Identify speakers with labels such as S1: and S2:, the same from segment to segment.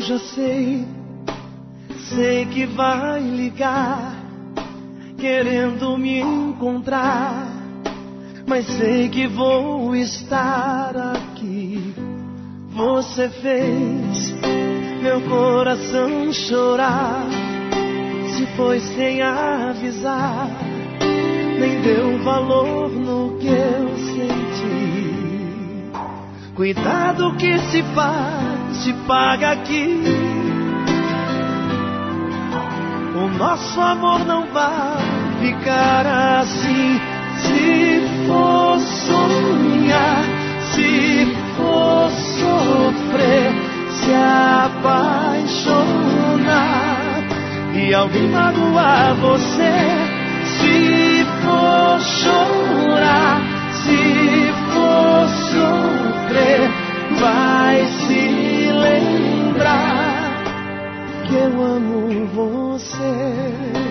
S1: já sei que vai ligar, querendo me encontrar, mas sei que vou estar aqui. Você fez meu coração chorar, se foi sem avisar, nem deu valor no que eu senti. Cuidado que se faz, se paga aqui. O nosso amor não vai ficar assim. Se for sonhar, se for sofrer, se apaixonar e alguém magoar você, se for chorar, se for sofrer, vai se lembrar que eu amo você.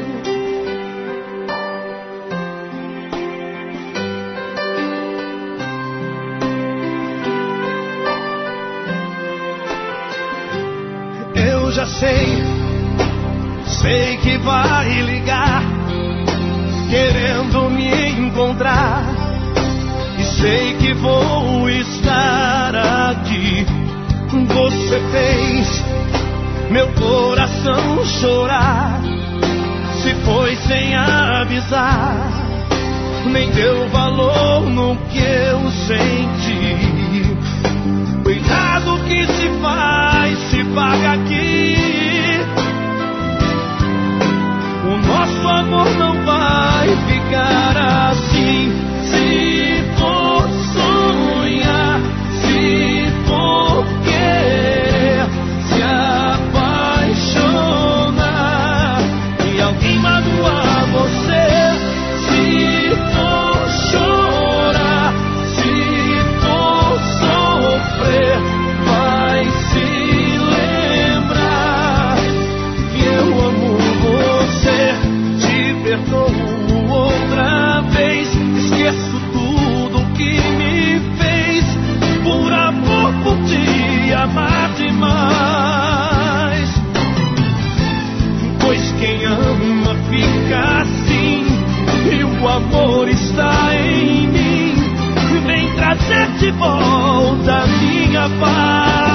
S1: Eu já sei que vai ligar, querendo me encontrar, e sei que vou estar aqui. Você fez meu coração chorar, se foi sem avisar, nem deu valor no que eu senti. Cuidado que se faz, se paga aqui. O nosso amor não vai ficar assim. Se for sonhar, se for querer, se apaixonar e alguém magoar você, se for chorar, se for sofrer, vai se lembrar que eu amo você. Te perdoo outra vez, esqueço tudo que me fez, por amor, por te amar demais. Pois quem ama fica assim, e o amor está em mim. Vem trazer de volta a minha paz.